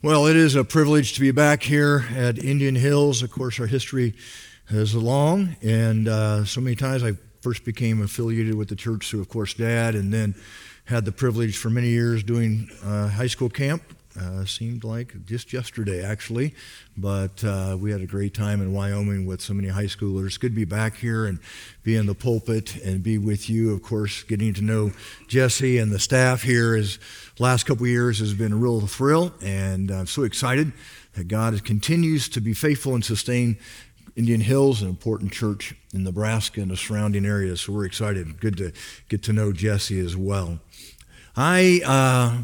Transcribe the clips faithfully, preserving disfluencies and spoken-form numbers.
Well, it is a privilege to be back here at Indian Hills. Of course, our history is long, and uh, so many times I first became affiliated with the church through, of course, Dad, and then had the privilege for many years doing uh, high school camp. Uh, seemed like just yesterday, actually, but uh, we had a great time in Wyoming with so many high schoolers. Good to be back here and be in the pulpit and be with you. Of course, getting to know Jesse and the staff here is last couple of years has been a real thrill, and I'm so excited that God continues to be faithful and sustain Indian Hills, an important church in Nebraska and the surrounding areas. So we're excited. Good to get to know Jesse as well. I uh,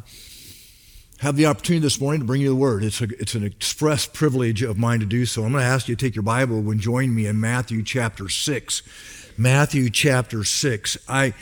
have the opportunity this morning to bring you the Word. It's, a, it's an express privilege of mine to do so. I'm going to ask you to take your Bible and join me in Matthew chapter six. Matthew chapter six. I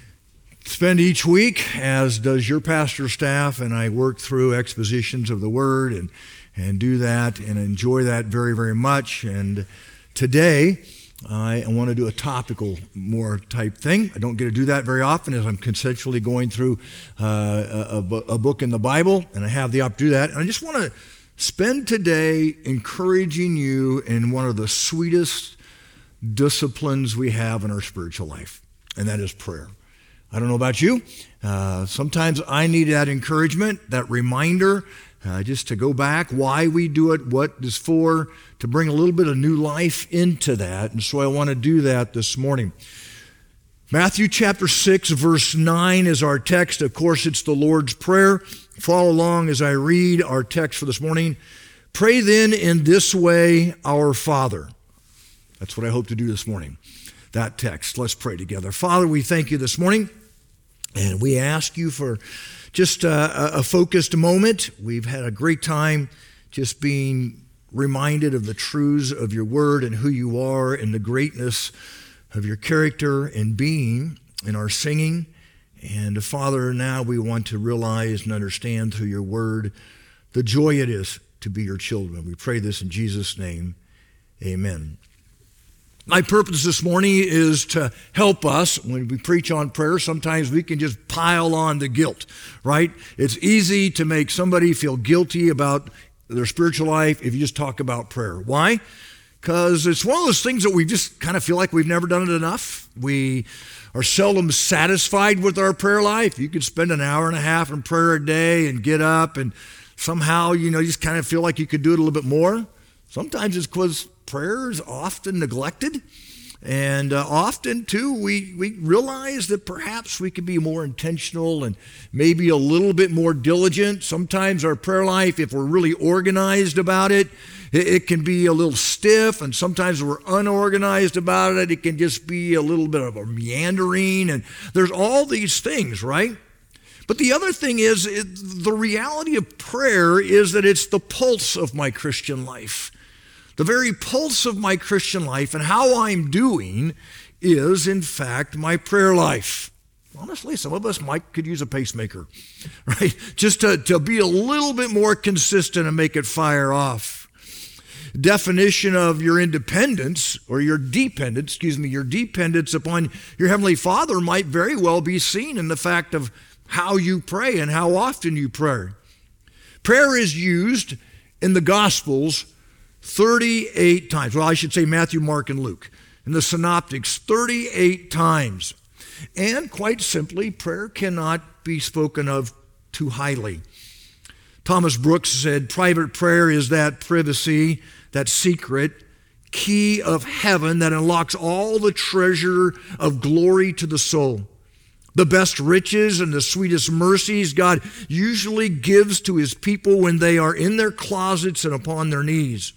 spend each week, as does your pastor staff, and I work through expositions of the Word and, and do that and enjoy that very, very much. And today, I want to do a topical more type thing. I don't get to do that very often as I'm consensually going through uh, a, a book in the Bible, and I have the opportunity to do that. And I just want to spend today encouraging you in one of the sweetest disciplines we have in our spiritual life, and that is prayer. I don't know about you. Uh, sometimes I need that encouragement, that reminder, uh, just to go back, why we do it, what it's for, to bring a little bit of new life into that. And so I want to do that this morning. Matthew chapter six, verse nine is our text. Of course, it's the Lord's Prayer. Follow along as I read our text for this morning. Pray then in this way, our Father. That's what I hope to do this morning, that text. Let's pray together. Father, we thank you this morning, and we ask you for just a, a focused moment. We've had a great time just being reminded of the truths of your word and who you are and the greatness of your character and being in our singing. And Father, now we want to realize and understand through your word the joy it is to be your children. We pray this in Jesus' name. Amen. My purpose this morning is to help us. When we preach on prayer, sometimes we can just pile on the guilt, right? It's easy to make somebody feel guilty about their spiritual life if you just talk about prayer. Why? Because it's one of those things that we just kind of feel like we've never done it enough. We are seldom satisfied with our prayer life. You could spend an hour and a half in prayer a day and get up and somehow, you know, you just kind of feel like you could do it a little bit more. Sometimes it's because prayer is often neglected, and uh, often too we, we realize that perhaps we could be more intentional and maybe a little bit more diligent. Sometimes our prayer life, if we're really organized about it, it, it can be a little stiff, and sometimes if we're unorganized about it, it can just be a little bit of a meandering, and there's all these things, right? But the other thing is, it, the reality of prayer is that it's the pulse of my Christian life. The very pulse of my Christian life and how I'm doing is, in fact, my prayer life. Honestly, some of us might could use a pacemaker, right? Just to, to be a little bit more consistent and make it fire off. Definition of your independence or your dependence, excuse me, your dependence upon your Heavenly Father might very well be seen in the fact of how you pray and how often you pray. Prayer is used in the Gospels thirty-eight times. Well, I should say Matthew, Mark, and Luke. In the Synoptics, thirty-eight times. And quite simply, prayer cannot be spoken of too highly. Thomas Brooks said, private prayer is that privacy, that secret key of heaven that unlocks all the treasure of glory to the soul. The best riches and the sweetest mercies God usually gives to his people when they are in their closets and upon their knees.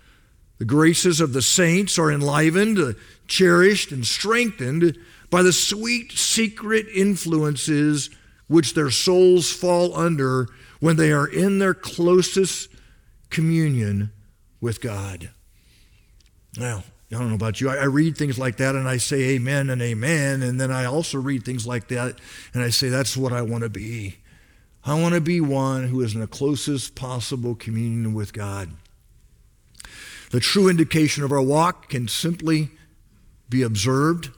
The graces of the saints are enlivened, cherished, and strengthened by the sweet secret influences which their souls fall under when they are in their closest communion with God. Now, I don't know about you. I, I read things like that and I say amen and amen, and then I also read things like that and I say that's what I want to be. I want to be one who is in the closest possible communion with God. The true indication of our walk can simply be observed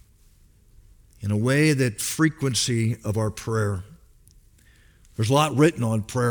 in a way that frequency of our prayer. There's a lot written on prayer.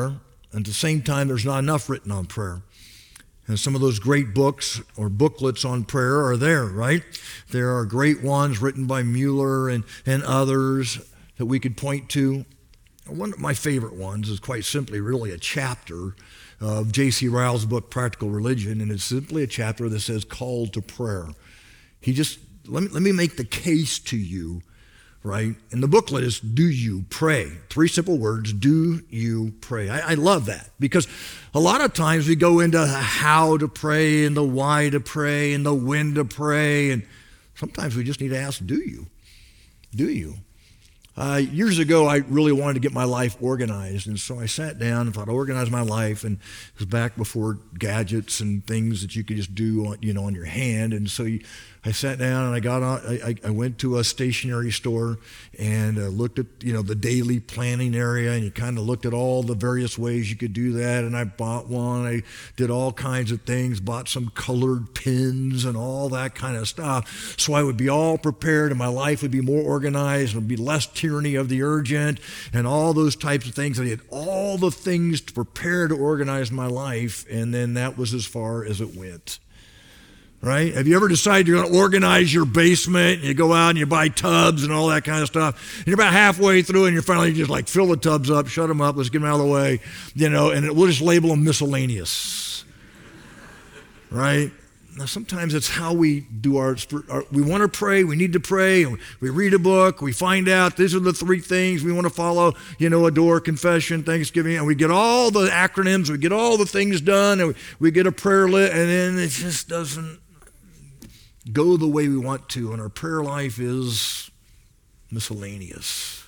And at the same time, there's not enough written on prayer. And some of those great books or booklets on prayer are there, right? There are great ones written by Mueller and, and others that we could point to. One of my favorite ones is quite simply really a chapter of J C Ryle's book, Practical Religion, and it's simply a chapter that says, Call to Prayer. He just, let me, let me make the case to you, right? And the booklet is, Do you pray? Three simple words, do you pray? I, I love that because a lot of times we go into how to pray and the why to pray and the when to pray, and sometimes we just need to ask, do you? Do you? Uh, years ago, I really wanted to get my life organized, and so I sat down and thought, I'd organize my life, and it was back before gadgets and things that you could just do, on, you know, on your hand, and so you, I sat down and I got on, I, I went to a stationery store and uh, looked at, you know, the daily planning area, and you kind of looked at all the various ways you could do that, and I bought one. I did all kinds of things, bought some colored pins and all that kind of stuff, so I would be all prepared and my life would be more organized and would be less tyranny of the urgent and all those types of things. I did all the things to prepare to organize my life, and then that was as far as it went. Right? Have you ever decided you're going to organize your basement and you go out and you buy tubs and all that kind of stuff, and you're about halfway through and you're finally just like, fill the tubs up, shut them up, let's get them out of the way, you know, and we'll just label them miscellaneous. Right? Now sometimes it's how we do our, our we want to pray, we need to pray, and we read a book, we find out these are the three things we want to follow, you know, adore, confession, thanksgiving, and we get all the acronyms, we get all the things done, and we, we get a prayer list, and then it just doesn't go the way we want to, and our prayer life is miscellaneous.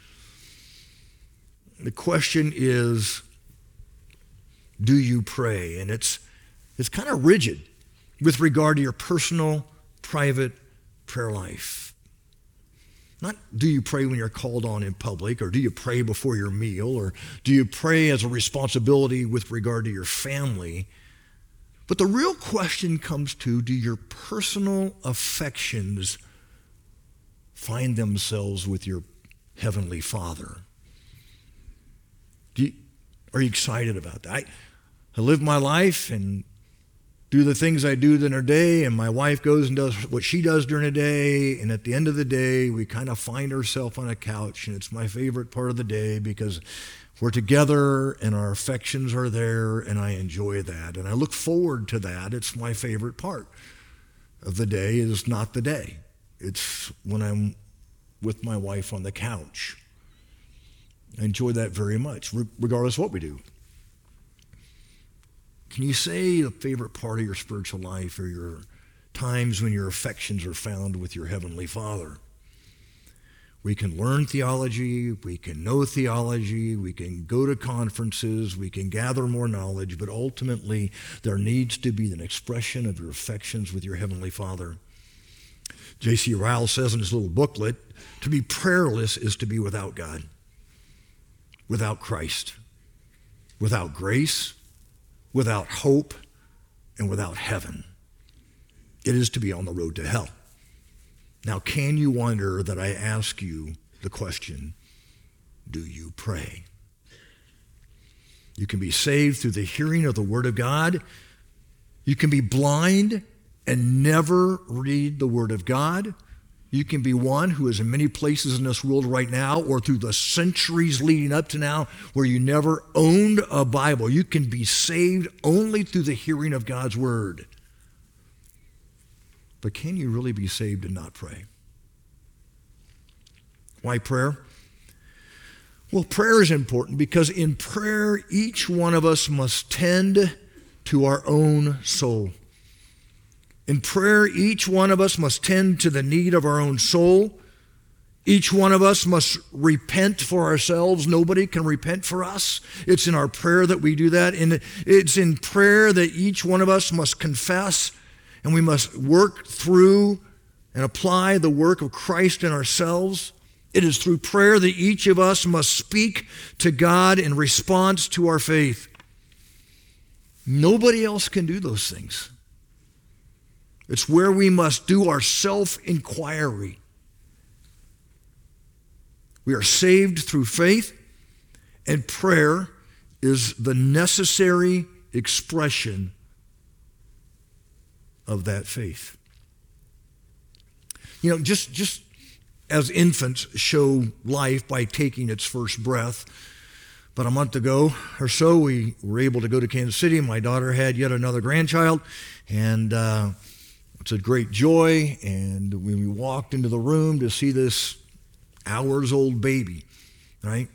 The question is, do you pray? And it's it's kind of rigid with regard to your personal, private prayer life. Not do you pray when you're called on in public, or do you pray before your meal, or do you pray as a responsibility with regard to your family? But the real question comes to, do your personal affections find themselves with your Heavenly Father? Do you, are you excited about that? I, I live my life and do the things I do during a day, and my wife goes and does what she does during a day, and at the end of the day, we kind of find ourselves on a couch, and it's my favorite part of the day because we're together and our affections are there, and I enjoy that. And I look forward to that. It's my favorite part of the day. Is not the day. It's when I'm with my wife on the couch. I enjoy that very much, regardless of what we do. Can you say the favorite part of your spiritual life are your times when your affections are found with your Heavenly Father? We can learn theology, we can know theology, we can go to conferences, we can gather more knowledge, but ultimately there needs to be an expression of your affections with your Heavenly Father. J C Ryle says in his little booklet, to be prayerless is to be without God, without Christ, without grace, without hope, and without heaven. It is to be on the road to hell. Now, can you wonder that I ask you the question, do you pray? You can be saved through the hearing of the Word of God. You can be blind and never read the Word of God. You can be one who is in many places in this world right now, or through the centuries leading up to now, where you never owned a Bible. You can be saved only through the hearing of God's Word. But can you really be saved and not pray? Why prayer? Well, prayer is important because in prayer, each one of us must tend to our own soul. In prayer, each one of us must tend to the need of our own soul. Each one of us must repent for ourselves. Nobody can repent for us. It's in our prayer that we do that. And it's in prayer that each one of us must confess, and we must work through and apply the work of Christ in ourselves. It is through prayer that each of us must speak to God in response to our faith. Nobody else can do those things. It's where we must do our self-inquiry. We are saved through faith, and prayer is the necessary expression of that faith. You know, just, just as infants show life by taking its first breath, about a month ago or so, we were able to go to Kansas City. My daughter had yet another grandchild, and uh, it's a great joy. And when we walked into the room to see this hours-old baby, right,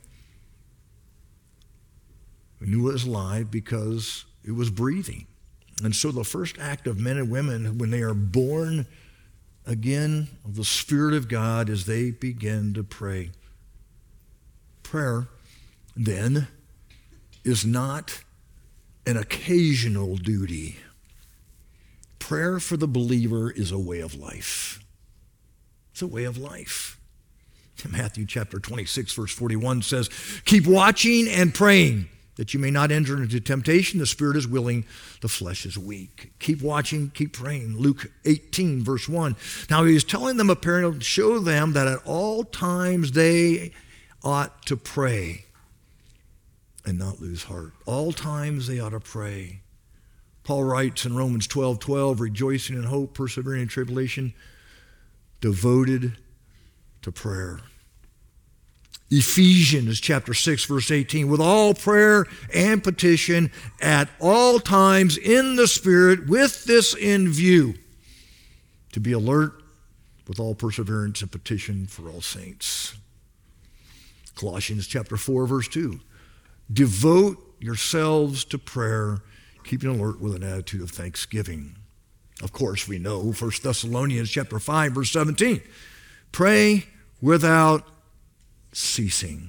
we knew it was alive because it was breathing. And so the first act of men and women when they are born again of the Spirit of God is they begin to pray. Prayer, then, is not an occasional duty. Prayer for the believer is a way of life. It's a way of life. Matthew chapter twenty-six, verse forty-one says, "Keep watching and praying, that you may not enter into temptation. The spirit is willing, the flesh is weak." Keep watching, keep praying. Luke eighteen, verse one. Now he is telling them a parable to show them that at all times they ought to pray and not lose heart. All times they ought to pray. Paul writes in Romans twelve twelve, "Rejoicing in hope, persevering in tribulation, devoted to prayer." Ephesians chapter six, verse eighteen, "With all prayer and petition at all times in the Spirit, with this in view, to be alert with all perseverance and petition for all saints." Colossians chapter four, verse two, "Devote yourselves to prayer, keeping alert with an attitude of thanksgiving." Of course, we know First Thessalonians chapter five, verse seventeen, "Pray without ceasing."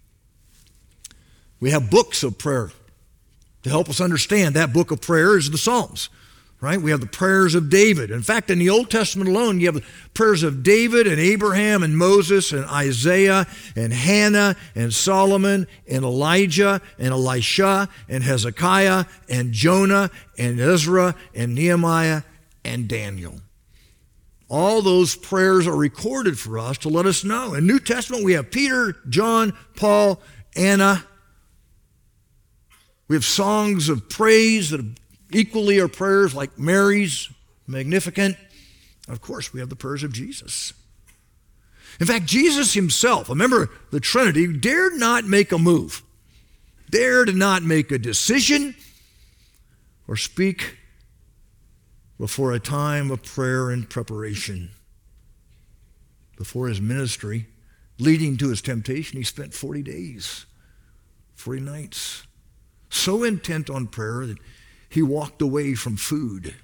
We have books of prayer to help us understand. That book of prayer is the Psalms, right? We have the prayers of David. In fact, in the Old Testament alone, you have the prayers of David and Abraham and Moses and Isaiah and Hannah and Solomon and Elijah and Elisha and Hezekiah and Jonah and Ezra and Nehemiah and Daniel. All those prayers are recorded for us to let us know. In New Testament, we have Peter, John, Paul, Anna. We have songs of praise that equally are prayers like Mary's, Magnificat. Of course, we have the prayers of Jesus. In fact, Jesus himself, a member of the Trinity, dared not make a move, dared not make a decision or speak before a time of prayer and preparation. Before his ministry, leading to his temptation, he spent forty days, forty nights, so intent on prayer that he walked away from food.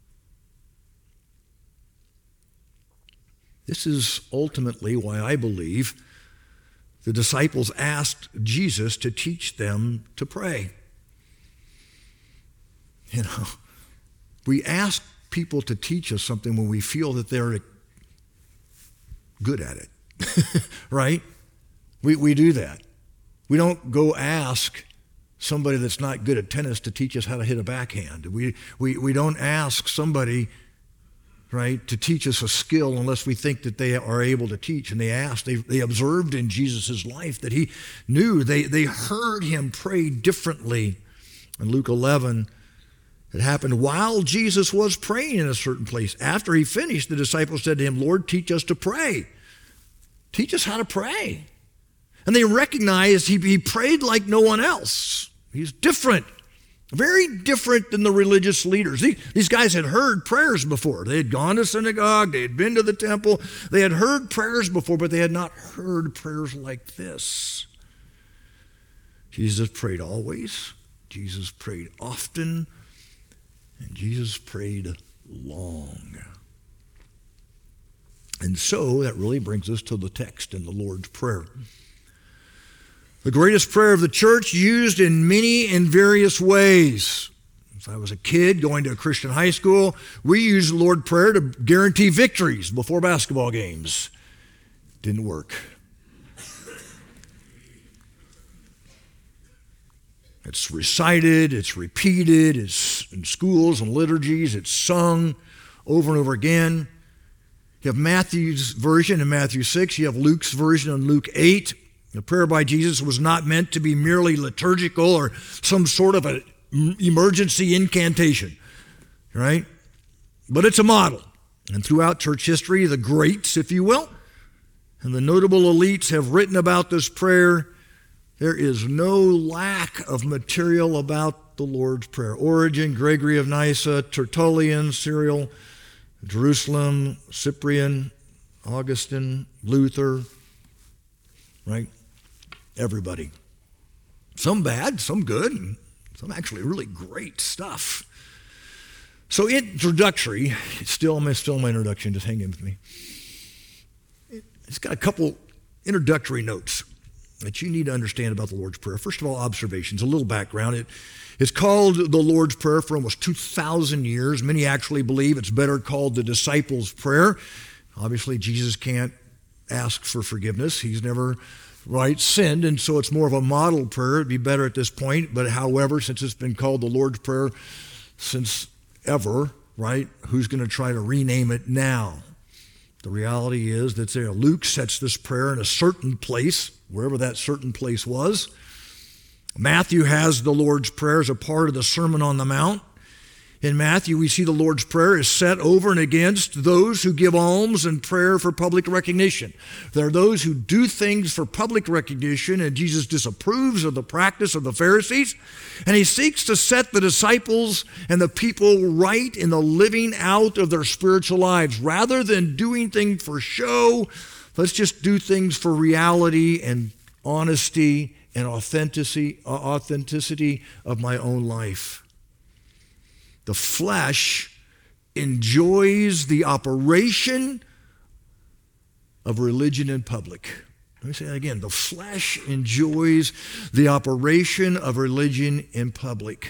This is ultimately why I believe the disciples asked Jesus to teach them to pray. You know, we ask people to teach us something when we feel that they're good at it, right? We we do that. We don't go ask somebody that's not good at tennis to teach us how to hit a backhand. We we we don't ask somebody, right, to teach us a skill unless we think that they are able to teach. And they asked, they, they observed in Jesus' life that he knew, they, they heard him pray differently. In Luke eleven, it happened while Jesus was praying in a certain place. After he finished, the disciples said to him, "Lord, teach us to pray. Teach us how to pray." And they recognized he, he prayed like no one else. He's different, very different than the religious leaders. These, these guys had heard prayers before. They had gone to synagogue. They had been to the temple. They had heard prayers before, but they had not heard prayers like this. Jesus prayed always. Jesus prayed often. And Jesus prayed long. And so that really brings us to the text in the Lord's Prayer. The greatest prayer of the church, used in many and various ways. If I was a kid going to a Christian high school, we used the Lord's Prayer to guarantee victories before basketball games. Didn't work. It's recited, it's repeated, it's in schools and liturgies, it's sung over and over again. You have Matthew's version in Matthew six, you have Luke's version in Luke eight, The prayer by Jesus was not meant to be merely liturgical or some sort of an emergency incantation, right? But it's a model. And throughout church history, the greats, if you will, and the notable elites have written about this prayer. There is no lack of material about the Lord's Prayer. Origen, Gregory of Nyssa, Tertullian, Cyril, Jerusalem, Cyprian, Augustine, Luther, right? Everybody. Some bad, some good, and some actually really great stuff. So introductory, it's still, I'm still in my introduction, just hang in with me. It's got a couple introductory notes that you need to understand about the Lord's Prayer. First of all, observations, a little background. It, it's called the Lord's Prayer for almost two thousand years. Many actually believe it's better called the disciples' prayer. Obviously, Jesus can't ask for forgiveness. He's never, right, sinned, and so it's more of a model prayer. It'd be better at this point, but however, since it's been called the Lord's Prayer since ever, right, who's going to try to rename it now? The reality is that there, Luke sets this prayer in a certain place, wherever that certain place was. Matthew has the Lord's Prayer as a part of the Sermon on the Mount. In Matthew, we see the Lord's Prayer is set over and against those who give alms and prayer for public recognition. There are those who do things for public recognition, and Jesus disapproves of the practice of the Pharisees, and he seeks to set the disciples and the people right in the living out of their spiritual lives. Rather than doing things for show, let's just do things for reality and honesty and authenticity, authenticity of my own life. The flesh enjoys the operation of religion in public. Let me say that again. The flesh enjoys the operation of religion in public.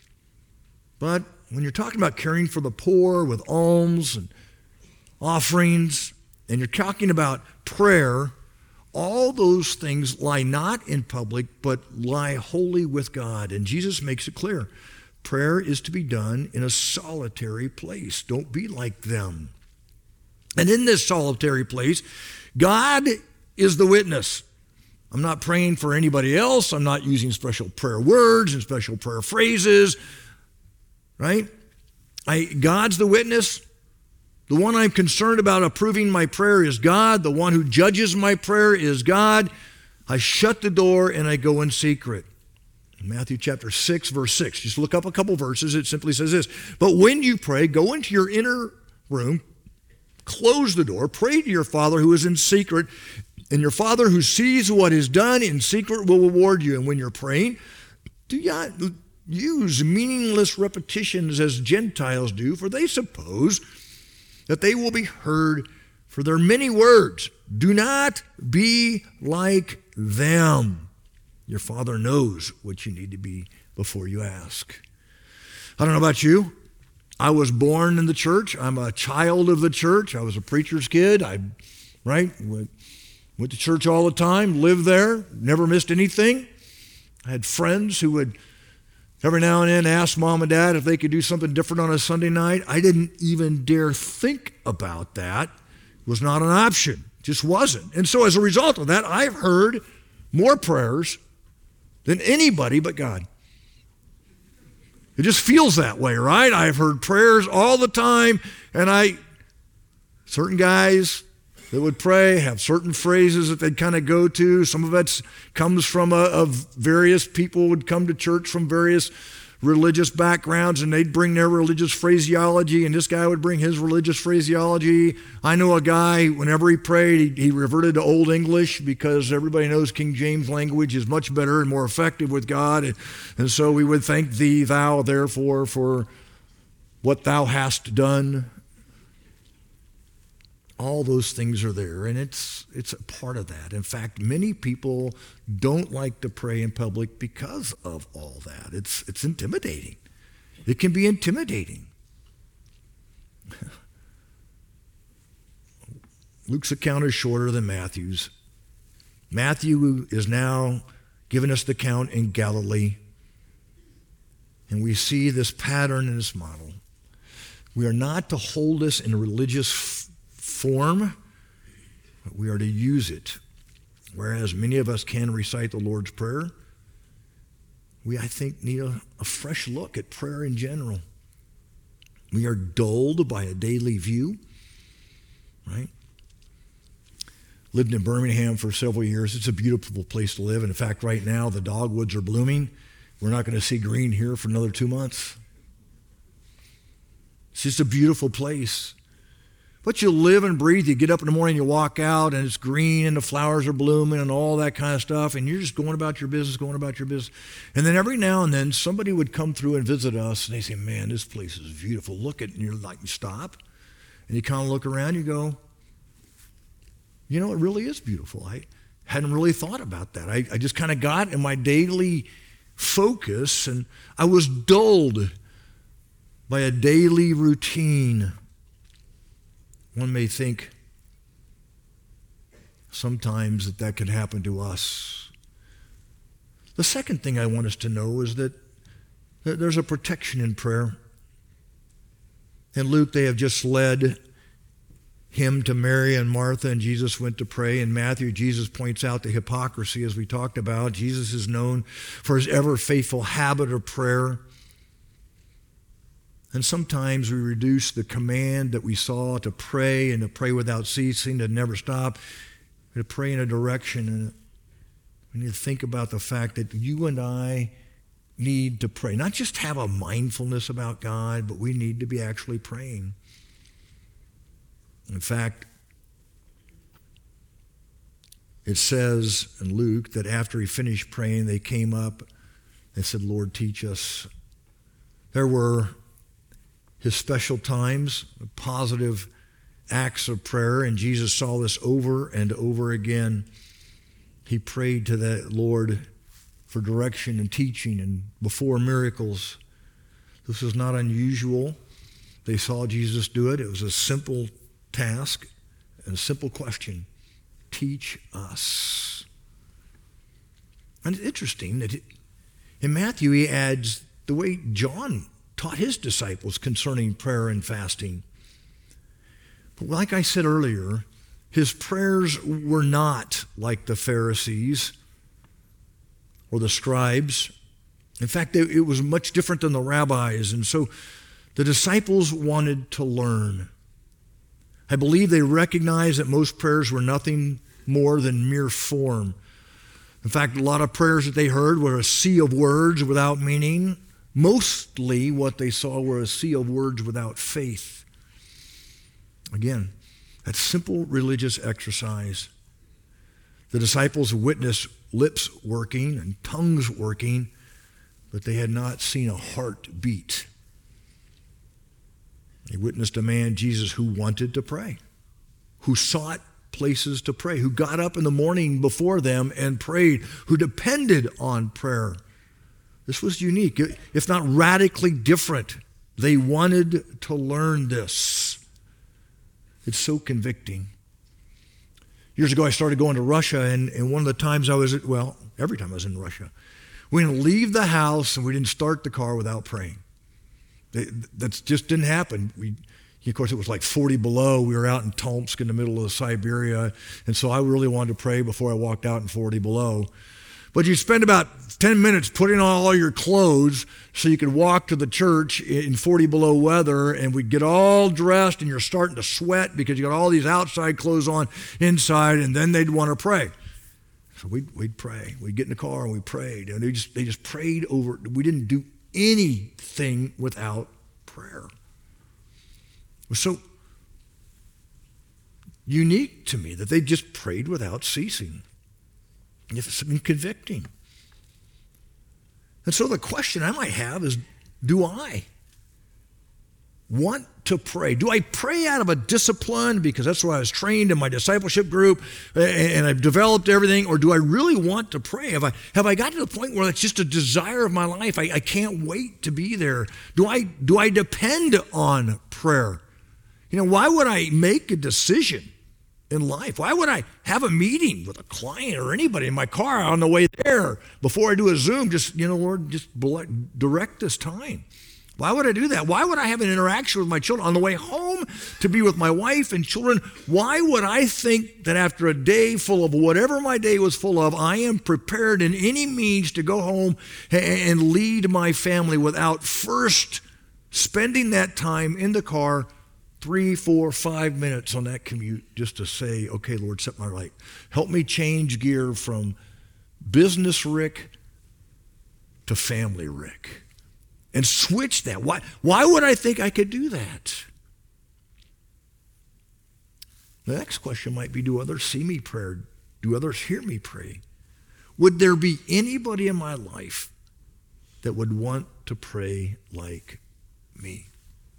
But when you're talking about caring for the poor with alms and offerings, and you're talking about prayer, all those things lie not in public, but lie wholly with God. And Jesus makes it clear. Prayer is to be done in a solitary place. Don't be like them. And in this solitary place, God is the witness. I'm not praying for anybody else. I'm not using special prayer words and special prayer phrases, right? I, God's the witness. The one I'm concerned about approving my prayer is God. The one who judges my prayer is God. I shut the door and I go in secret. In Matthew chapter six, verse six, just look up a couple verses. It simply says this: but when you pray, go into your inner room, close the door, pray to your Father who is in secret, and your Father who sees what is done in secret will reward you. And when you're praying, do not use meaningless repetitions as Gentiles do, for they suppose that they will be heard for their many words. Do not be like them. Your Father knows what you need to be before you ask. I don't know about you. I was born in the church. I'm a child of the church. I was a preacher's kid. I, right, went, went to church all the time, lived there, never missed anything. I had friends who would every now and then ask mom and dad if they could do something different on a Sunday night. I didn't even dare think about that. It was not an option. It just wasn't. And so as a result of that, I've heard more prayers than anybody but God. It just feels that way, right? I've heard prayers all the time, and I, certain guys that would pray have certain phrases that they'd kind of go to. Some of it comes from a, of various people would come to church from various religious backgrounds, and they'd bring their religious phraseology, and this guy would bring his religious phraseology. I know a guy, whenever he prayed, he, he reverted to Old English because everybody knows King James language is much better and more effective with God, and, and so we would thank thee, thou, therefore, for what thou hast done. All those things are there, and it's it's a part of that. In fact, many people don't like to pray in public because of all that. It's it's intimidating. It can be intimidating. Luke's account is shorter than Matthew's. Matthew is now giving us the account in Galilee, and we see this pattern and this model. We are not to hold this in religious form, but we are to use it. whereas many of us can recite the Lord's Prayer, we, I think, need a, a fresh look at prayer in general. We are dulled by a daily view, right? Lived in Birmingham for several years. It's a beautiful place to live. And in fact, right now, the dogwoods are blooming. We're not going to see green here for another two months. It's just a beautiful place. But you live and breathe. You get up in the morning, you walk out, and it's green, and the flowers are blooming, and all that kind of stuff, and you're just going about your business, going about your business. And then every now and then, somebody would come through and visit us, and they say, man, this place is beautiful. Look at it. And you're like, you stop, and you kind of look around, you go, you know, it really is beautiful. I hadn't really thought about that. I, I just kind of got in my daily focus, and I was dulled by a daily routine. One may think sometimes that that could happen to us. The second thing I want us to know is that, that there's a protection in prayer. In Luke, they have just led him to Mary and Martha, and Jesus went to pray. In Matthew, Jesus points out the hypocrisy, as we talked about. Jesus is known for his ever-faithful habit of prayer. And sometimes we reduce the command that we saw to pray and to pray without ceasing, to never stop, to pray in a direction. And we need to think about the fact that you and I need to pray. Not just have a mindfulness about God, but we need to be actually praying. In fact, it says in Luke that after he finished praying, they came up and said, Lord, teach us. There were his special times, positive acts of prayer, and Jesus saw this over and over again. He prayed to the Lord for direction and teaching and before miracles. This was not unusual. They saw Jesus do it. It was a simple task and a simple question. Teach us. And it's interesting that in Matthew he adds the way John taught his disciples concerning prayer and fasting. But like I said earlier, his prayers were not like the Pharisees or the scribes. In fact, it was much different than the rabbis. And so the disciples wanted to learn. I believe they recognized that most prayers were nothing more than mere form. In fact, a lot of prayers that they heard were a sea of words without meaning. Mostly what they saw were a sea of words without faith. Again, that simple religious exercise. The disciples witnessed lips working and tongues working, but they had not seen a heart beat. They witnessed a man, Jesus, who wanted to pray, who sought places to pray, who got up in the morning before them and prayed, who depended on prayer. This was unique, if not radically different. They wanted to learn this. It's so convicting. Years ago, I started going to Russia, and, and one of the times I was, well, every time I was in Russia, we didn't leave the house and we didn't start the car without praying. That just didn't happen. We, of course, it was like forty below. We were out in Tomsk in the middle of Siberia, and so I really wanted to pray before I walked out in forty below. But you spend about ten minutes putting on all your clothes so you could walk to the church in forty below weather, and we'd get all dressed, and you're starting to sweat because you got all these outside clothes on inside, and then they'd want to pray. So we'd, we'd pray. We'd get in the car and we prayed, and they just, they just prayed over. We didn't do anything without prayer. It was so unique to me that they just prayed without ceasing. It's something convicting. And so the question I might have is, do I want to pray? Do I pray out of a discipline because that's what I was trained in my discipleship group and I've developed everything, or do I really want to pray? Have I have I gotten to the point where it's just a desire of my life? I, I can't wait to be there. Do I do I depend on prayer? You know, why would I make a decision in life? Why would I have a meeting with a client or anybody in my car on the way there before I do a Zoom? Just, you know, Lord, just direct this time. Why would I do that? Why would I have an interaction with my children on the way home to be with my wife and children? Why would I think that after a day full of whatever my day was full of, I am prepared in any means to go home and lead my family without first spending that time in the car, three, four, five minutes on that commute just to say, okay, Lord, set my right. Help me change gear from business Rick to family Rick. And switch that. Why, why would I think I could do that? The next question might be, do others see me pray? Do others hear me pray? Would there be anybody in my life that would want to pray like me?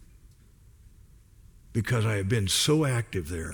Because I have been so active there.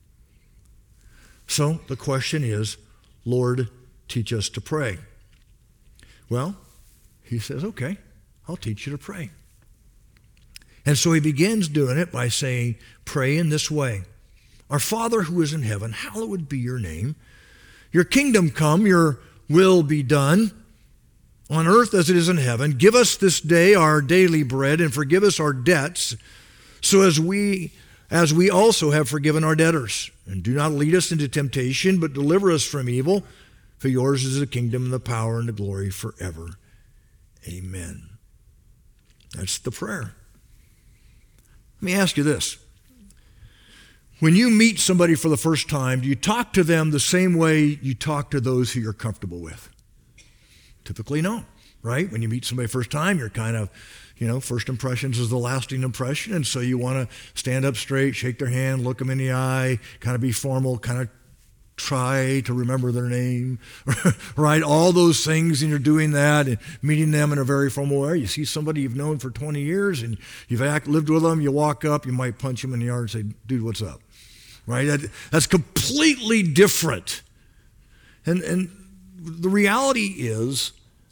So the question is, Lord, teach us to pray. Well, he says, okay, I'll teach you to pray. And so he begins doing it by saying, pray in this way. Our Father who is in heaven, hallowed be your name. Your kingdom come, your will be done on earth as it is in heaven. Give us this day our daily bread and forgive us our debts, so as we as we also have forgiven our debtors. And do not lead us into temptation, but deliver us from evil. For yours is the kingdom and the power and the glory forever. Amen. That's the prayer. Let me ask you this. When you meet somebody for the first time, do you talk to them the same way you talk to those who you're comfortable with? Typically no, right? When you meet somebody first time, you're kind of, you know, first impressions is the lasting impression, and so you want to stand up straight, shake their hand, look them in the eye, kind of be formal, kind of try to remember their name, right? All those things, and you're doing that and meeting them in a very formal way. You see somebody you've known for twenty years and you've act, lived with them, you walk up, you might punch them in the arm and say, dude, what's up? Right? That, that's completely different. And, and the reality is,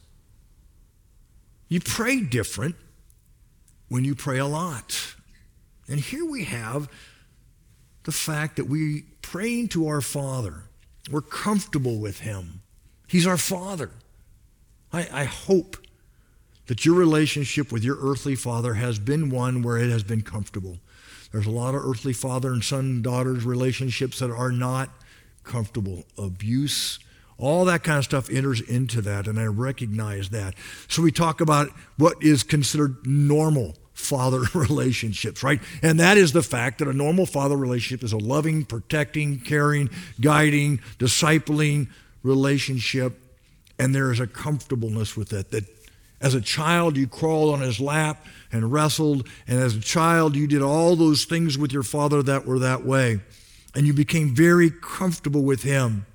you pray different when you pray a lot. And here we have the fact that we praying to our Father. We're comfortable with him. He's our Father. I, I hope that your relationship with your earthly father has been one where it has been comfortable. There's a lot of earthly father and son daughters relationships that are not comfortable. Abuse, all that kind of stuff enters into that, and I recognize that. So we talk about what is considered normal father relationships, right? And that is the fact that a normal father relationship is a loving, protecting, caring, guiding, discipling relationship, and there is a comfortableness with it, that as a child you crawled on his lap and wrestled, and as a child you did all those things with your father that were that way, and you became very comfortable with him.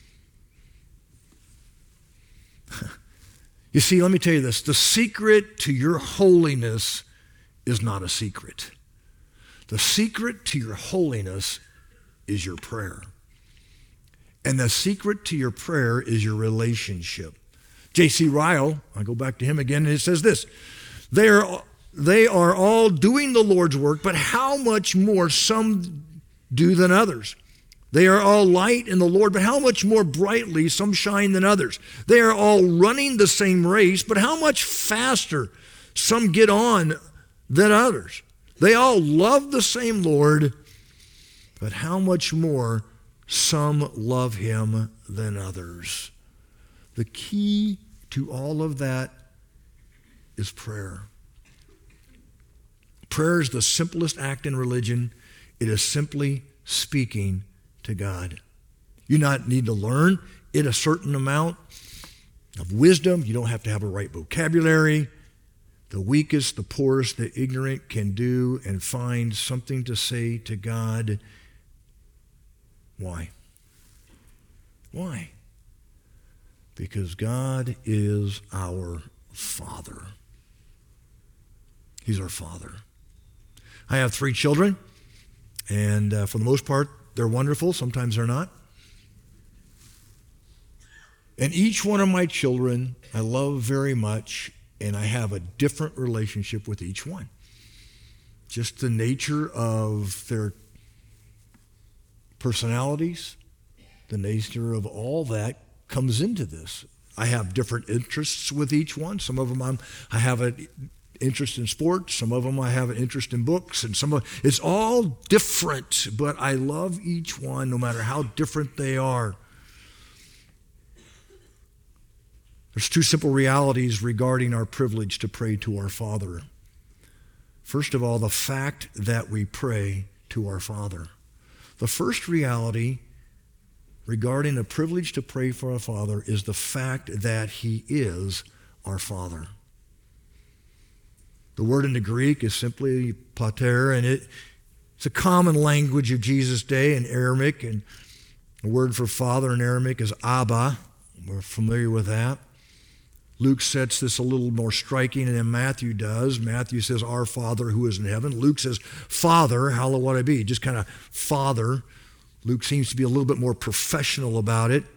You see, let me tell you this, the secret to your holiness is not a secret. The secret to your holiness is your prayer. And the secret to your prayer is your relationship. J C Ryle, I go back to him again, and it says this, they are, they are all doing the Lord's work, but how much more some do than others? They are all light in the Lord, but how much more brightly some shine than others? They are all running the same race, but how much faster some get on than others? They all love the same Lord, but how much more some love him than others? The key to all of that is prayer. Prayer is the simplest act in religion. It is simply speaking to God. You not need to learn it a certain amount of wisdom. You don't have to have a right vocabulary. The weakest, the poorest, the ignorant can do and find something to say to God. Why? Why? Because God is our Father. He's our Father. I have three children, and uh, for the most part, they're wonderful. Sometimes they're not. And each one of my children I love very much, and I have a different relationship with each one. Just the nature of their personalities, the nature of all that comes into this. I have different interests with each one. Some of them I'm, I have an interest in sports. Some of them I have an interest in books, and some of it's all different, but I love each one no matter how different they are. There's two simple realities regarding our privilege to pray to our Father. First of all, the fact that we pray to our Father. The first reality regarding the privilege to pray for our Father is the fact that He is our Father. The word in the Greek is simply pater, and it, it's a common language of Jesus' day in Aramaic, and the word for father in Aramaic is Abba. We're familiar with that. Luke sets this a little more striking than Matthew does. Matthew says, our Father who is in heaven. Luke says, Father, hallowed I be. Just kind of Father. Luke seems to be a little bit more professional about it.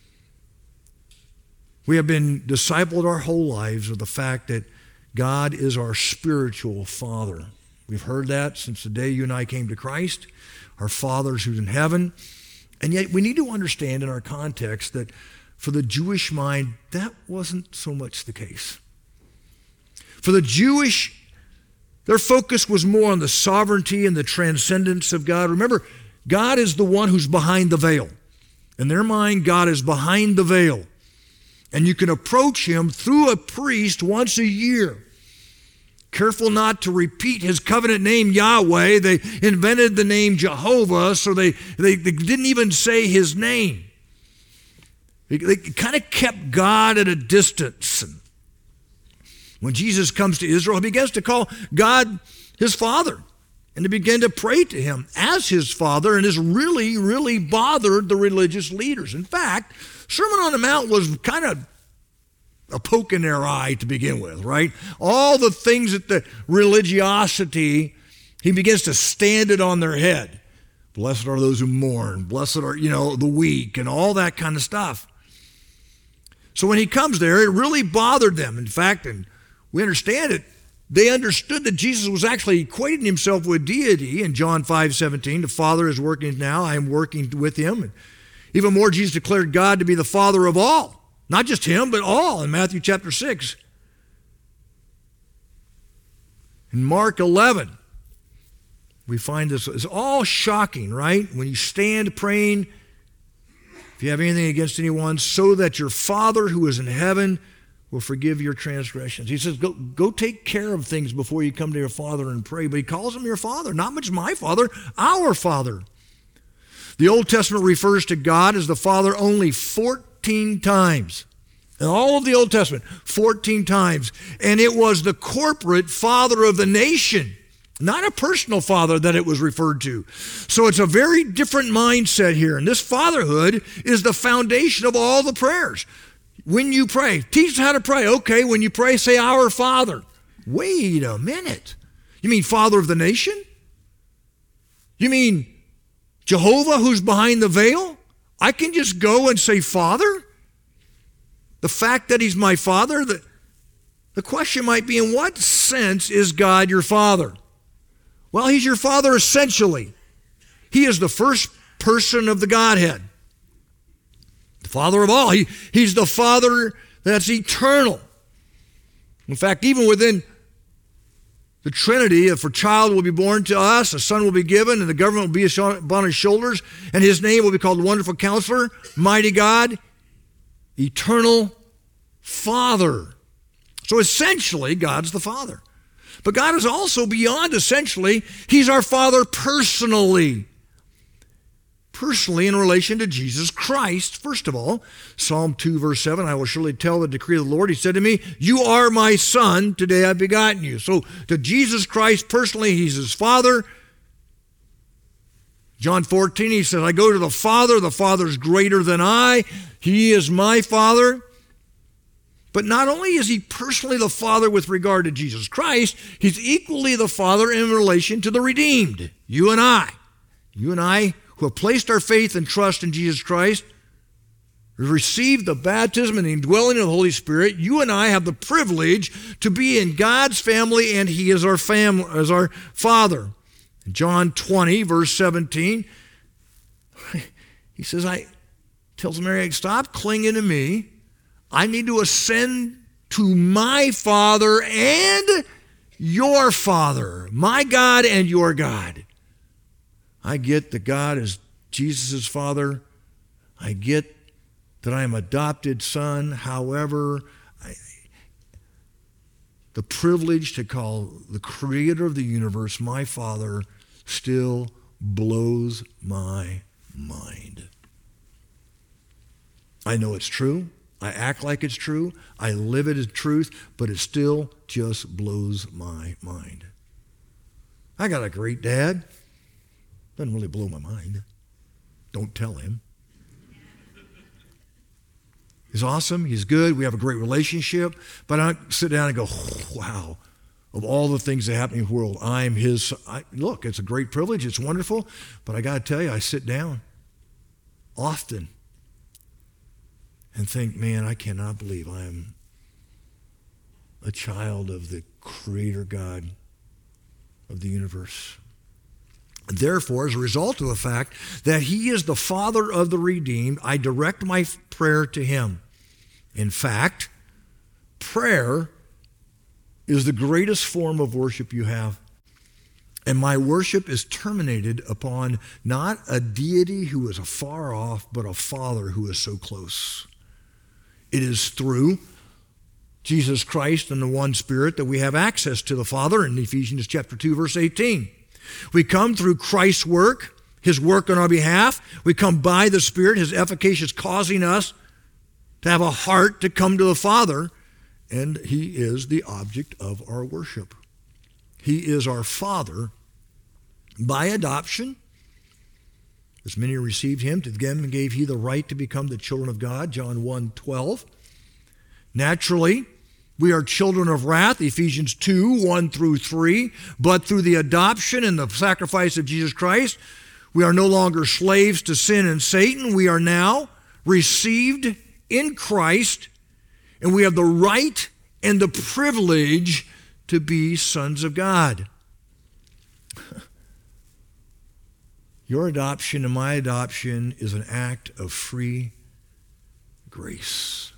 We have been discipled our whole lives with the fact that God is our spiritual Father. We've heard that since the day you and I came to Christ, our Father who's in heaven. And yet we need to understand in our context that for the Jewish mind, that wasn't so much the case. For the Jewish, their focus was more on the sovereignty and the transcendence of God. Remember, God is the one who's behind the veil. In their mind, God is behind the veil. And you can approach Him through a priest once a year. Careful not to repeat His covenant name, Yahweh. They invented the name Jehovah, so they, they, they didn't even say His name. They, they kind of kept God at a distance. And when Jesus comes to Israel, He begins to call God His Father and to begin to pray to Him as His Father, and this really, really bothered the religious leaders. In fact, Sermon on the Mount was kind of a poke in their eye to begin with, right? All the things that the religiosity, He begins to stand it on their head. Blessed are those who mourn. Blessed are, you know, the weak and all that kind of stuff. So when He comes there, it really bothered them. In fact, and we understand it, they understood that Jesus was actually equating Himself with deity in John five seventeen. The Father is working now, I am working with Him. And even more, Jesus declared God to be the Father of all. Not just Him, but all in Matthew chapter six. In Mark eleven, we find this. It's all shocking, right? When you stand praying, if you have anything against anyone, so that your Father who is in heaven will forgive your transgressions. He says, go, go take care of things before you come to your Father and pray. But He calls Him your Father. Not much my Father, our Father. The Old Testament refers to God as the Father only fourteen times. In all of the Old Testament, fourteen times. And it was the corporate Father of the nation, not a personal father that it was referred to. So it's a very different mindset here. And this fatherhood is the foundation of all the prayers. When you pray, teach us how to pray. Okay, when you pray, say, our Father. Wait a minute. You mean Father of the nation? You mean Jehovah who's behind the veil? I can just go and say, Father? The fact that He's my Father, the, the question might be, in what sense is God your Father? Well, He's your Father essentially. He is the first person of the Godhead. The Father of all. He, he's the Father that's eternal. In fact, even within the Trinity, if a child will be born to us, a son will be given, and the government will be upon His shoulders, and His name will be called Wonderful Counselor, Mighty God, Eternal Father. So essentially, God's the Father. But God is also beyond essentially. He's our Father personally. Personally in relation to Jesus Christ, first of all. Psalm two, verse seven, I will surely tell the decree of the Lord. He said to me, you are my Son, today I've begotten you. So to Jesus Christ personally, He's His Father. John fourteen, He said, I go to the Father. The Father's greater than I. He is my Father. But not only is He personally the Father with regard to Jesus Christ, He's equally the Father in relation to the redeemed, you and I. You and I who have placed our faith and trust in Jesus Christ, who received the baptism and the indwelling of the Holy Spirit, you and I have the privilege to be in God's family, and He is our family, as our Father. In John twenty, verse seventeen, He says, I tells Mary, stop clinging to me. I need to ascend to my Father and your Father, my God and your God. I get that God is Jesus' Father. I get that I am adopted son. However, I, the privilege to call the creator of the universe my Father still blows my mind. I know it's true. I act like it's true. I live it as truth, but it still just blows my mind. I got a great dad. Doesn't really blow my mind. Don't tell him. He's awesome. He's good. We have a great relationship. But I sit down and go, oh, wow, of all the things that happen in the world, I'm his. I, look, it's a great privilege. It's wonderful. But I got to tell you, I sit down often and think, man, I cannot believe I am a child of the Creator God of the universe. Therefore, as a result of the fact that he is the Father of the redeemed, I direct my prayer to him. In fact, prayer is the greatest form of worship you have. And my worship is terminated upon not a deity who is afar off, but a Father who is so close. It is through Jesus Christ and the one Spirit that we have access to the Father in Ephesians chapter two, verse eighteen. We come through Christ's work, his work on our behalf. We come by the Spirit, his efficacious causing us to have a heart to come to the Father, and he is the object of our worship. He is our Father by adoption. As many received him, to them gave he the right to become the children of God, John one twelve. Naturally, we are children of wrath, Ephesians two, one through three. But through the adoption and the sacrifice of Jesus Christ, we are no longer slaves to sin and Satan. We are now received in Christ, and we have the right and the privilege to be sons of God. Your adoption and my adoption is an act of free grace.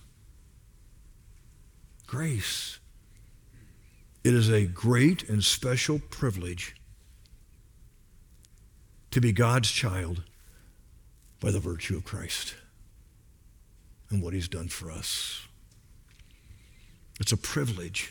Grace. It is a great and special privilege to be God's child by the virtue of Christ and what he's done for us. It's a privilege.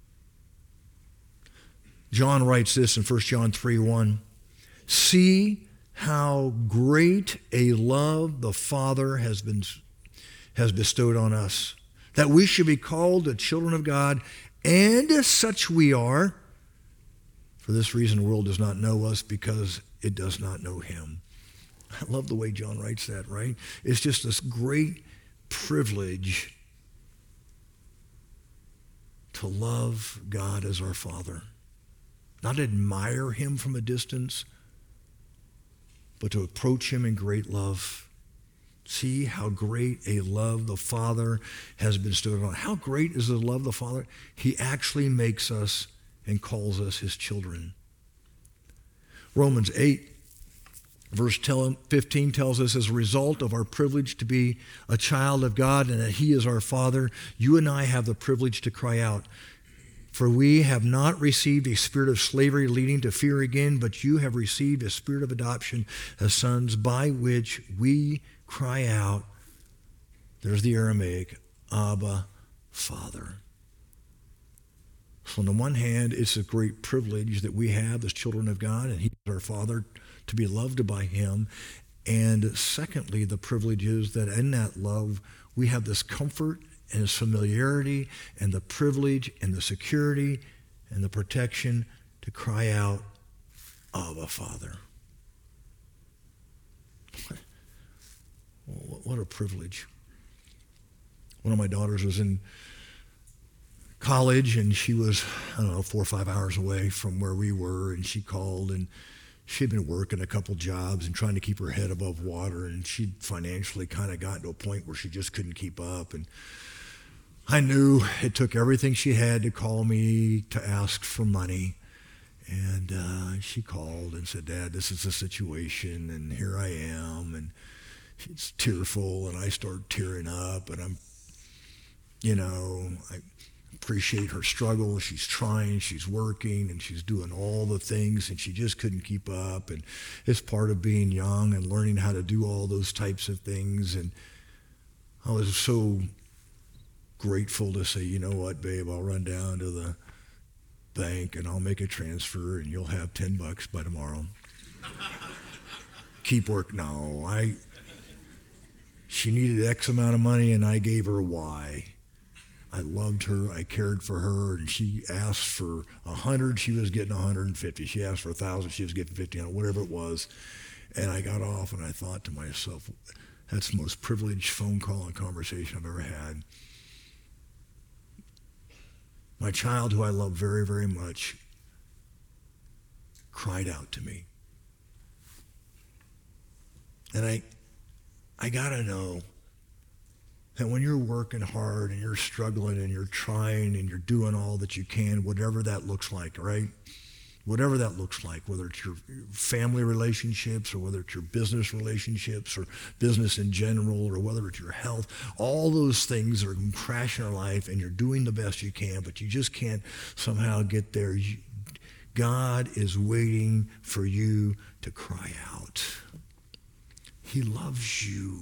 John writes this in First John three one. See how great a love the Father has been has bestowed on us, that we should be called the children of God, and such we are. For this reason, the world does not know us, because it does not know him. I love the way John writes that, right? It's just this great privilege to love God as our Father. Not admire him from a distance, but to approach him in great love. See how great a love the Father has bestowed on. How great is the love of the Father? He actually makes us and calls us his children. Romans eight, verse fifteen tells us, as a result of our privilege to be a child of God and that he is our Father, you and I have the privilege to cry out, for we have not received a spirit of slavery leading to fear again, but you have received a spirit of adoption as sons, by which we cry out, there's the Aramaic, Abba, Father. So on the one hand, it's a great privilege that we have as children of God, and he's our Father, to be loved by him. And secondly, the privilege is that in that love, we have this comfort and his familiarity and the privilege and the security and the protection to cry out, Abba, Father. What a privilege. One of my daughters was in college, and she was, I don't know, four or five hours away from where we were, and she called, and she'd been working a couple jobs and trying to keep her head above water, and she'd financially kind of gotten to a point where she just couldn't keep up. And I knew it took everything she had to call me to ask for money. And uh, she called and said, Dad, this is the situation, and here I am. And she's tearful, and I start tearing up, and I'm, you know, I appreciate her struggle. She's trying, she's working, and she's doing all the things, and she just couldn't keep up. And it's part of being young and learning how to do all those types of things. And I was so grateful to say, you know what, babe, I'll run down to the bank and I'll make a transfer and you'll have ten bucks by tomorrow. Keep work. No, I, she needed X amount of money and I gave her Y. I loved her, I cared for her, and she asked for a hundred, she was getting one hundred fifty. She asked for a thousand, she was getting fifty, whatever it was. And I got off and I thought to myself, that's the most privileged phone call and conversation I've ever had. My child, who I love very, very much, cried out to me. And I, I gotta know that when you're working hard and you're struggling and you're trying and you're doing all that you can, whatever that looks like, right? Whatever that looks like, whether it's your family relationships or whether it's your business relationships or business in general or whether it's your health, all those things are crashing in our life and you're doing the best you can, but you just can't somehow get there. You, God is waiting for you to cry out. He loves you.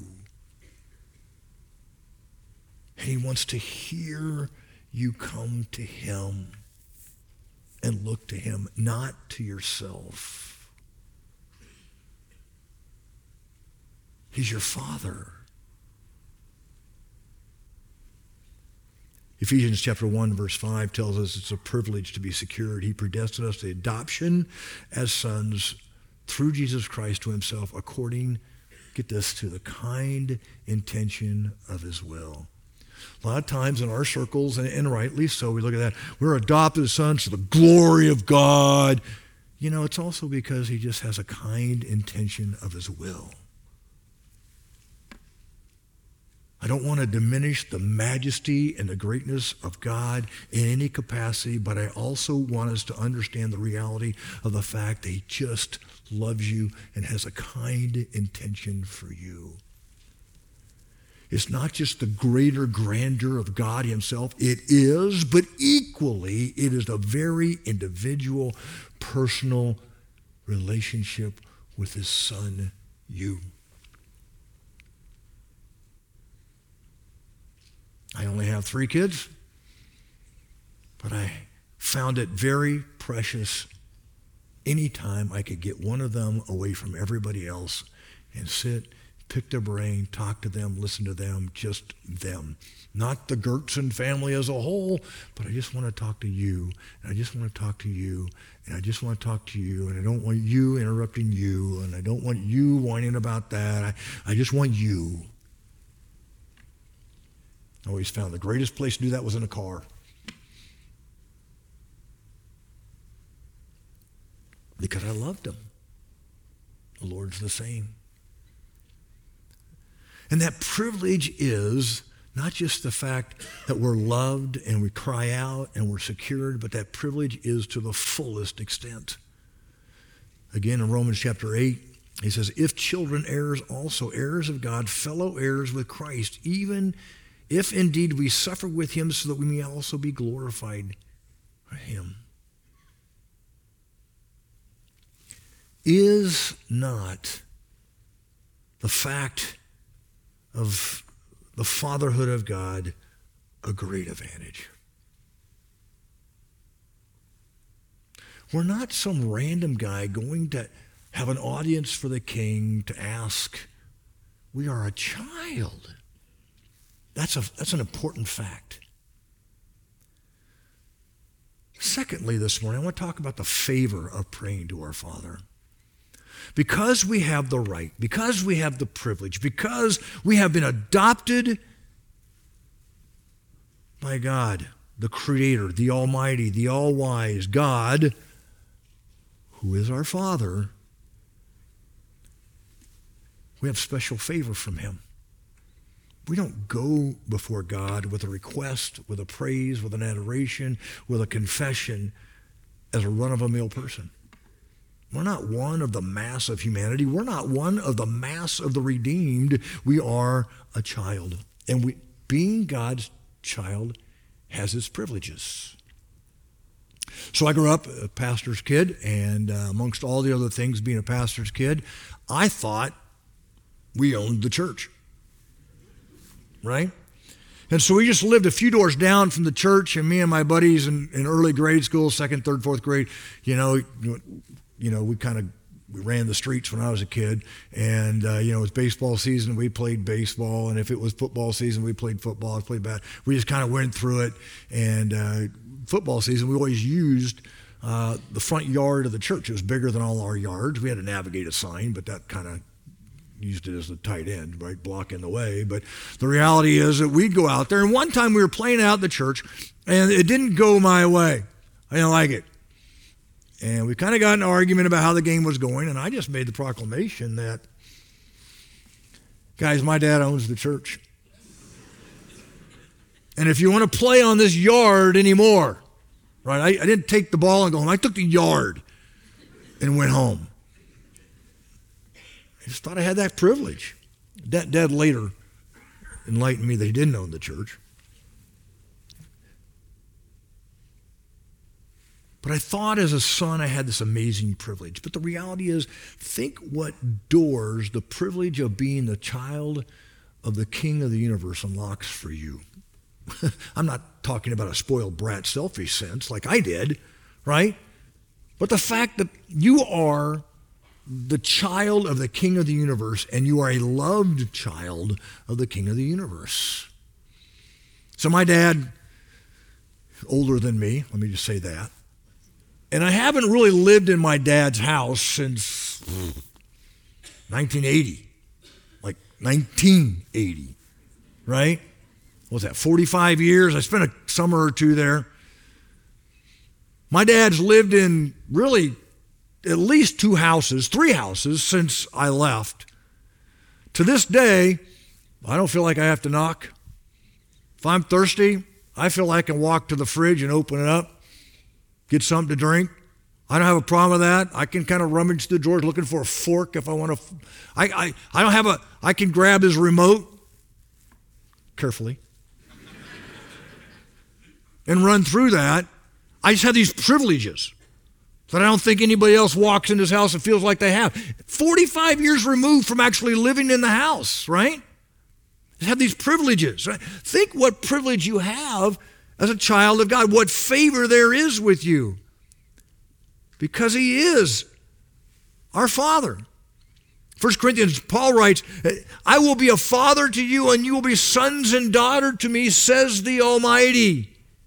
And he wants to hear you come to him and look to him, not to yourself. He's your Father. Ephesians chapter one, verse five tells us it's a privilege to be secured. He predestined us to adoption as sons through Jesus Christ to himself, according, get this, to the kind intention of his will. A lot of times in our circles, and, and rightly so, we look at that, we're adopted sons to the glory of God. You know, it's also because he just has a kind intention of his will. I don't want to diminish the majesty and the greatness of God in any capacity, but I also want us to understand the reality of the fact that he just loves you and has a kind intention for you. It's not just the greater grandeur of God himself. It is, but equally, it is a very individual, personal relationship with his son, you. I only have three kids, but I found it very precious anytime I could get one of them away from everybody else and sit, pick their brain, talk to them, listen to them, just them. Not the Gertson family as a whole, but I just want to talk to you, and I just want to talk to you, and I just want to talk to you, and I don't want you interrupting you, and I don't want you whining about that. I, I just want you. I always found the greatest place to do that was in a car. Because I loved him. The Lord's the same. And that privilege is not just the fact that we're loved and we cry out and we're secured, but that privilege is to the fullest extent. Again, in Romans chapter eight, he says, if children, heirs also, heirs of God, fellow heirs with Christ, even if indeed we suffer with him so that we may also be glorified by him. Is not the fact of the fatherhood of God a great advantage? We're not some random guy going to have an audience for the king to ask. We are a child. That's, a, that's an important fact. Secondly, this morning, I want to talk about the favor of praying to our Father. Because we have the right, because we have the privilege, because we have been adopted by God, the Creator, the Almighty, the All-Wise, God, who is our Father, we have special favor from him. We don't go before God with a request, with a praise, with an adoration, with a confession as a run-of-the-mill person. We're not one of the mass of humanity. We're not one of the mass of the redeemed. We are a child. And we, being God's child has its privileges. So I grew up a pastor's kid, and uh, amongst all the other things being a pastor's kid, I thought we owned the church, right? And so we just lived a few doors down from the church, and me and my buddies in, in early grade school, second, third, fourth grade, you know, you know, we kind of we ran the streets when I was a kid, and uh, you know, it was baseball season, we played baseball, and if it was football season, we played football, I played bat. We just kind of went through it, and uh, football season, we always used uh, the front yard of the church. It was bigger than all our yards. We had to navigate a sign, but that kind of used it as the tight end, right, blocking the way. But the reality is that we'd go out there, and one time we were playing out the church, and it didn't go my way. I didn't like it. And we kind of got in an argument about how the game was going, and I just made the proclamation that, guys, my dad owns the church. And if you want to play on this yard anymore, right, I, I didn't take the ball and go home. I took the yard and went home. I just thought I had that privilege. Dad, Dad later enlightened me that he didn't own the church. But I thought as a son I had this amazing privilege. But the reality is, think what doors the privilege of being the child of the King of the universe unlocks for you. I'm not talking about a spoiled brat selfish sense like I did, right? But the fact that you are the child of the King of the universe, and you are a loved child of the King of the universe. So my dad, older than me, let me just say that, and I haven't really lived in my dad's house since nineteen eighty, like nineteen eighty, right? What was that, forty-five years? I spent a summer or two there. My dad's lived in really at least two houses, three houses since I left. To this day, I don't feel like I have to knock. If I'm thirsty, I feel like I can walk to the fridge and open it up, get something to drink. I don't have a problem with that. I can kind of rummage through the drawers looking for a fork if I want to. I, I, I don't have a, I can grab his remote carefully and run through that. I just have these privileges that I don't think anybody else walks in this house and feels like they have. forty-five years removed from actually living in the house, right? Just have these privileges. Right? Think what privilege you have as a child of God, what favor there is with you. Because he is our Father. First Corinthians, Paul writes, I will be a father to you, and you will be sons and daughters to me, says the Almighty.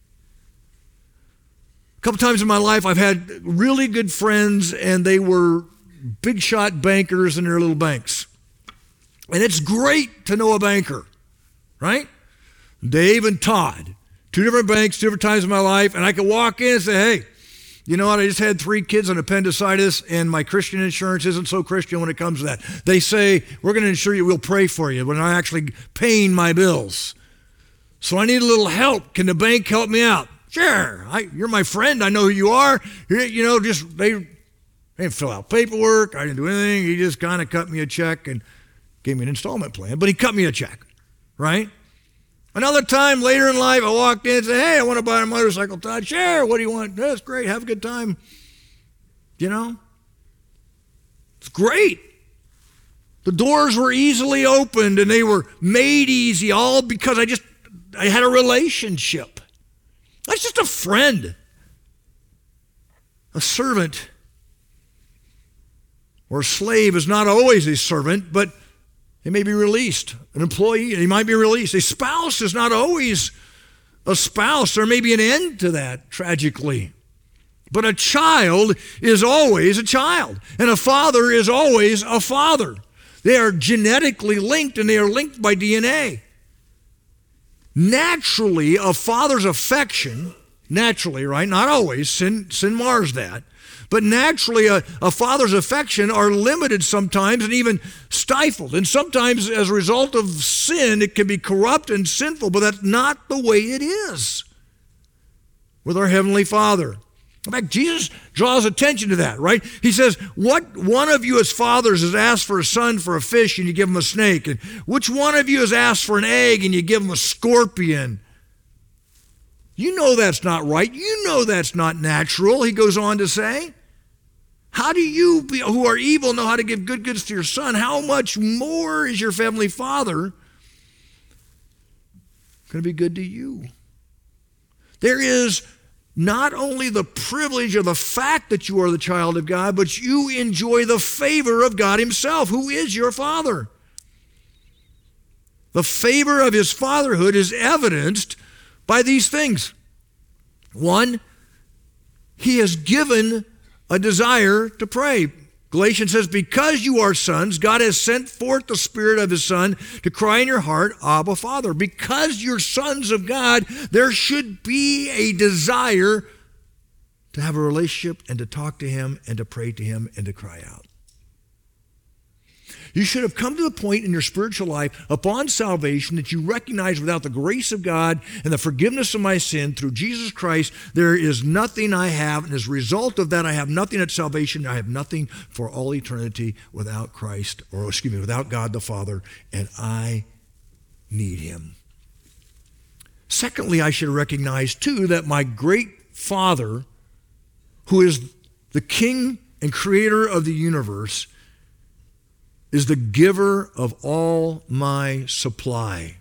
A couple times in my life, I've had really good friends, and they were big shot bankers in their little banks. And it's great to know a banker, right? Dave and Todd, two different banks, two different times in my life, and I could walk in and say, hey, you know what, I just had three kids on appendicitis, and my Christian insurance isn't so Christian when it comes to that. They say, we're going to insure you, we'll pray for you, but I'm actually paying my bills. So I need a little help. Can the bank help me out? Sure, I, you're my friend. I know who you are. You know, just they, they didn't fill out paperwork. I didn't do anything. He just kind of cut me a check and gave me an installment plan, but he cut me a check, right? Another time later in life, I walked in and said, hey, I want to buy a motorcycle, Todd. Sure, what do you want? That's great. Have a good time. You know, it's great. The doors were easily opened, and they were made easy, all because I just, I had a relationship. That's just a friend. A servant or a slave is not always a servant, but he may be released. An employee, he might be released. A spouse is not always a spouse. There may be an end to that, tragically. But a child is always a child, and a father is always a father. They are genetically linked, and they are linked by D N A. Naturally, a father's affection, naturally, right? Not always, sin, sin mars that. But naturally, a, a father's affection are limited sometimes and even stifled. And sometimes, as a result of sin, it can be corrupt and sinful, but that's not the way it is with our Heavenly Father. In fact, Jesus draws attention to that, right? He says, what one of you as fathers has asked for a son for a fish and you give him a snake? And which one of you has asked for an egg and you give him a scorpion? You know that's not right. You know that's not natural, he goes on to say. How do you, who are evil, know how to give good gifts to your son? How much more is your heavenly Father going to be good to you? There is not only the privilege of the fact that you are the child of God, but you enjoy the favor of God himself, who is your Father. The favor of his fatherhood is evidenced by these things. One, he has given a desire to pray. Galatians says, because you are sons, God has sent forth the Spirit of his Son to cry in your heart, Abba, Father. Because you're sons of God, there should be a desire to have a relationship and to talk to him and to pray to him and to cry out. You should have come to the point in your spiritual life upon salvation that you recognize without the grace of God and the forgiveness of my sin through Jesus Christ, there is nothing I have. And as a result of that, I have nothing at salvation. I have nothing for all eternity without Christ, or excuse me, without God the Father, and I need him. Secondly, I should recognize too that my great Father, who is the King and Creator of the universe, is the giver of all my supply.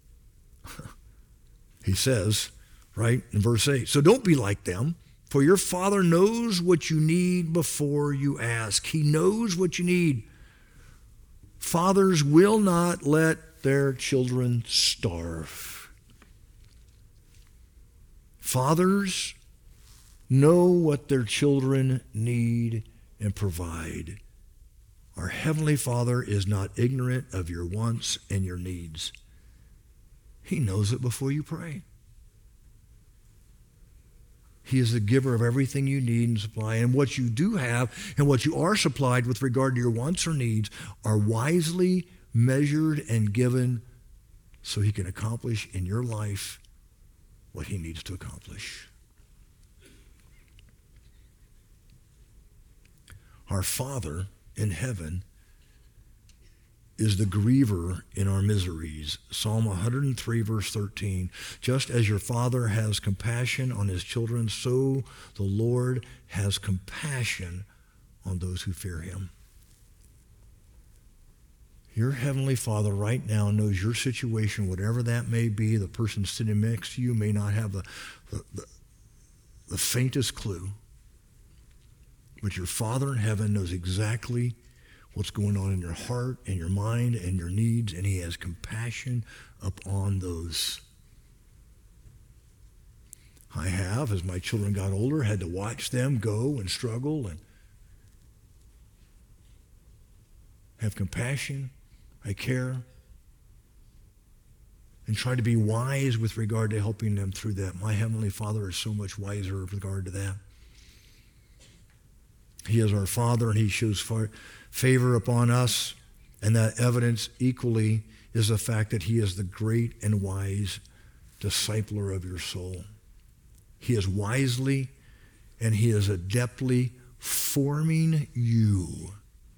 He says, right, in verse eight, so don't be like them, for your Father knows what you need before you ask. He knows what you need. Fathers will not let their children starve. Fathers know what their children need and provide. Our Heavenly Father is not ignorant of your wants and your needs. He knows it before you pray. He is the giver of everything you need and supply. And what you do have and what you are supplied with regard to your wants or needs are wisely measured and given so he can accomplish in your life what he needs to accomplish. Our Father in heaven is the griever in our miseries. Psalm one hundred three, verse thirteen. Just as your Father has compassion on his children, so the Lord has compassion on those who fear him. Your Heavenly Father right now knows your situation, whatever that may be. The person sitting next to you may not have the, the, the, the faintest clue. But your Father in heaven knows exactly what's going on in your heart and your mind and your needs, and he has compassion upon those. I have, as my children got older, had to watch them go and struggle and have compassion. I care. And try to be wise with regard to helping them through that. My Heavenly Father is so much wiser with regard to that. He is our Father, and he shows favor upon us, and that evidence equally is the fact that he is the great and wise discipler of your soul. He is wisely and he is adeptly forming you.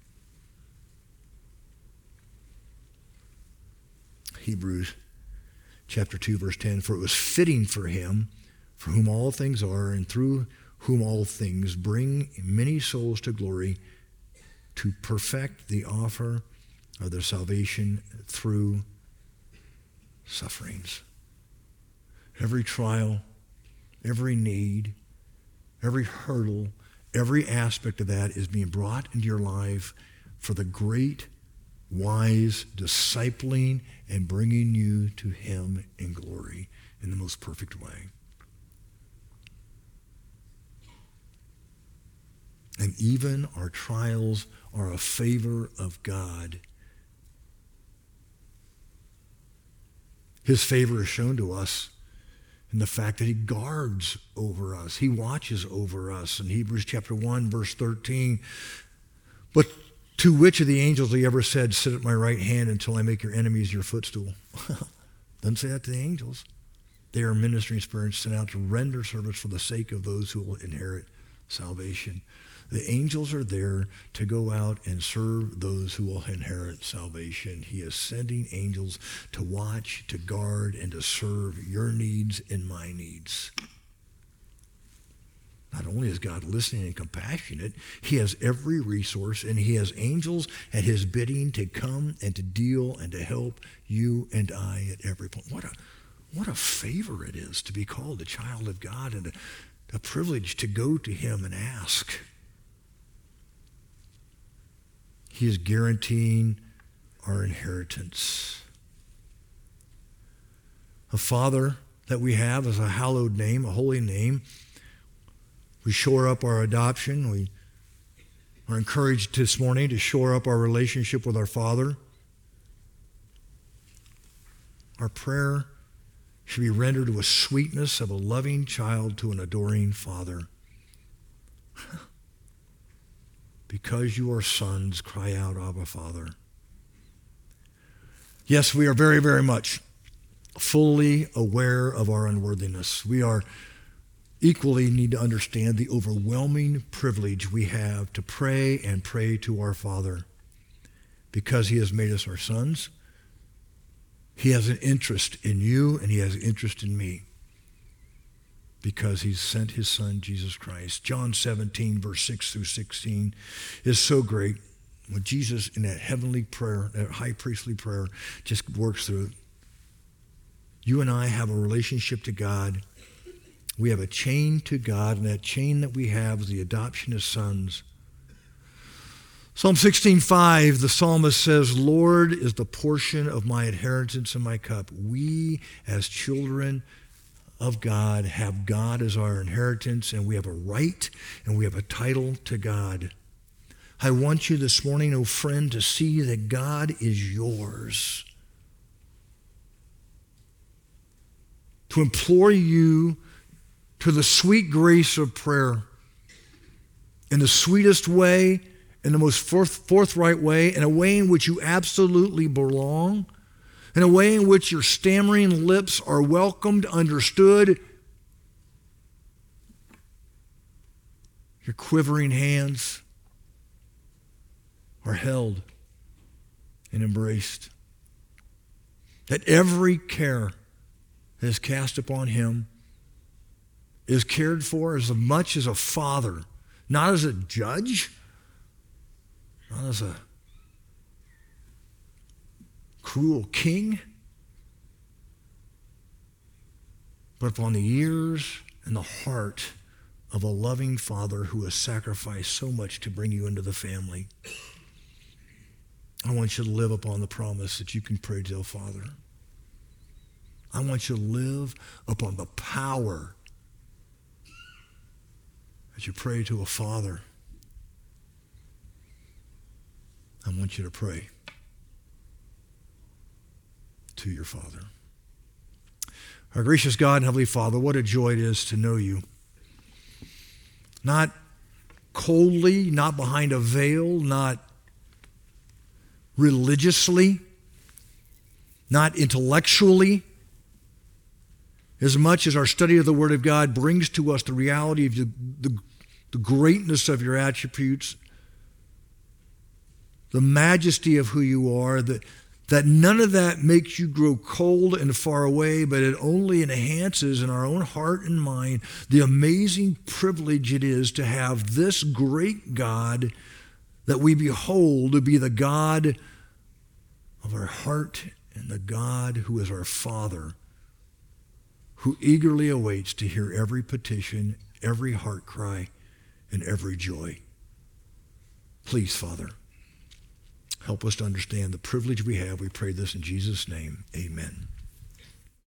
Hebrews chapter two, verse ten, for it was fitting for him, for whom all things are, and through whom all things bring many souls to glory, to perfect the offer of their salvation through sufferings. Every trial, every need, every hurdle, every aspect of that is being brought into your life for the great, wise discipling and bringing you to him in glory in the most perfect way. And even our trials are a favor of God. His favor is shown to us in the fact that he guards over us. He watches over us. In Hebrews chapter one, verse thirteen, but to which of the angels he ever said, sit at my right hand until I make your enemies your footstool? Doesn't say that to the angels. They are ministering spirits sent out to render service for the sake of those who will inherit salvation. The angels are there to go out and serve those who will inherit salvation. He is sending angels to watch, to guard, and to serve your needs and my needs. Not only is God listening and compassionate, he has every resource, and he has angels at his bidding to come and to deal and to help you and I at every point. What a, what a favor it is to be called a child of God, and a, a privilege to go to him and ask. He is guaranteeing our inheritance. A Father that we have is a hallowed name, a holy name. We shore up our adoption. We are encouraged this morning to shore up our relationship with our Father. Our prayer should be rendered with sweetness of a loving child to an adoring Father. Because you are sons, cry out, Abba, Father. Yes, we are very, very much fully aware of our unworthiness. We are equally need to understand the overwhelming privilege we have to pray and pray to our Father. Because he has made us our sons, he has an interest in you and he has an interest in me. Because he's sent his son, Jesus Christ. John seventeen, verse six through sixteen is so great. When Jesus, in that heavenly prayer, that high priestly prayer, just works through it. You and I have a relationship to God. We have a chain to God, and that chain that we have is the adoption as sons. Psalm sixteen five, the psalmist says, Lord is the portion of my inheritance and my cup. We, as children of God, have God as our inheritance, and we have a right and we have a title to God. I want you this morning, oh friend, to see that God is yours. To implore you to the sweet grace of prayer in the sweetest way, in the most forth, forthright way, in a way in which you absolutely belong, in a way in which your stammering lips are welcomed, understood, your quivering hands are held and embraced. That every care that is cast upon him is cared for as much as a father, not as a judge, not as a cruel king, but upon the ears and the heart of a loving Father who has sacrificed so much to bring you into the family. I want you to live upon the promise that you can pray to the Father. I want you to live upon the power that you pray to a Father. I want you to pray to your Father. Our gracious God and Heavenly Father, what a joy it is to know you. Not coldly, not behind a veil, not religiously, not intellectually, as much as our study of the Word of God brings to us the reality of the, the, the greatness of your attributes, the majesty of who you are, that, that none of that makes you grow cold and far away, but it only enhances in our own heart and mind the amazing privilege it is to have this great God that we behold to be the God of our heart and the God who is our Father, who eagerly awaits to hear every petition, every heart cry, and every joy. Please, Father, help us to understand the privilege we have. We pray this in Jesus' name. Amen.